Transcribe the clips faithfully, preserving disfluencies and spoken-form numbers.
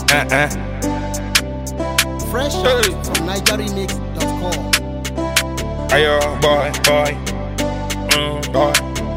Uh-uh. Fresh out from niger remix dot com. Ayo, boy, boy, mm, boy.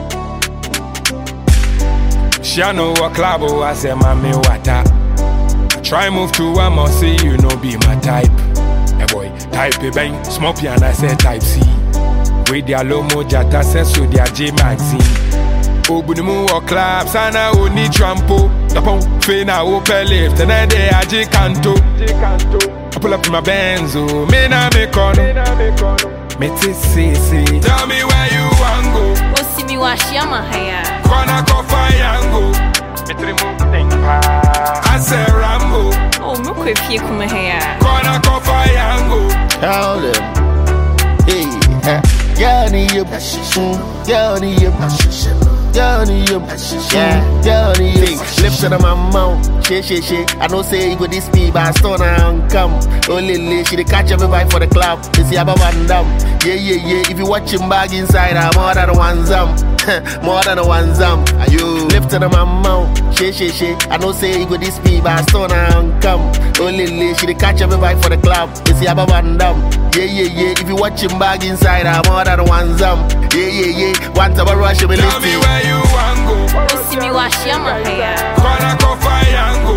She know what club I say, mommy, what I try move to one more, see you know be my type. Hey boy, type A bang, smoke and I say type C. With their low mo jata sense so their J magazine. Obunimu or clubs and I will need trampo. The pump fina open lift and then they are J canto. I pull up in my Benzo, me na me kono. Me say say, tell me where you want go. O si mi washi ama haya. Kona kofa yango. Me trimu thingpa. I say Rambo. Oh, me kwe fie kuma haya. Kona kofa yango. Tell them, hey, Johnny, you, Johnny, you, Johnny, you, yeah, Johnny, you. Lips on my mouth, shake, shake, shake. I know say you go this speed, but I still now come. Oh, Lily, she the catch everybody for the club. You see, I'm a one dumb. Yeah, yeah, yeah. If you watching bag inside, I'm more than one zam. More than one zam. Are you lifting on my mouth, shake, shake, shake. I know say you go this speed, but I still now come. Oh, Lily, she the catch everybody for the club. You see, I'm a one dumb. Yeah, yeah, yeah. If you watching bag inside, I'm more than one zam. Yeah, yeah, yeah. One time I rush, me Tell me where you want go. O si mi washi ama haya. Kona kofa yango.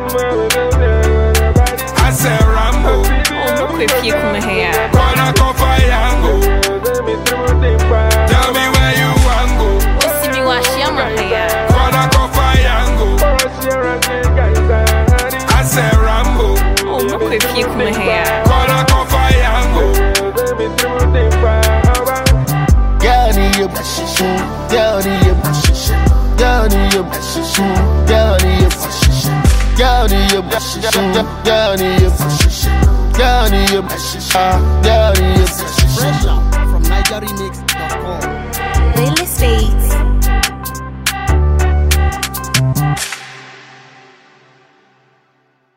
I say Rambo. Oh, me kwe fie kuma haya. Kona kofa yango. Tell me where you want go. O si mi washi ama haya. Kona kofa yango. I say Rambo. Oh, me kwe fie kuma haya. Kona kofa yango. Johnny, you, Johnny, you, Johnny, you, Johnny, you, Johnny, you, Johnny, you, Johnny, you, Johnny, you.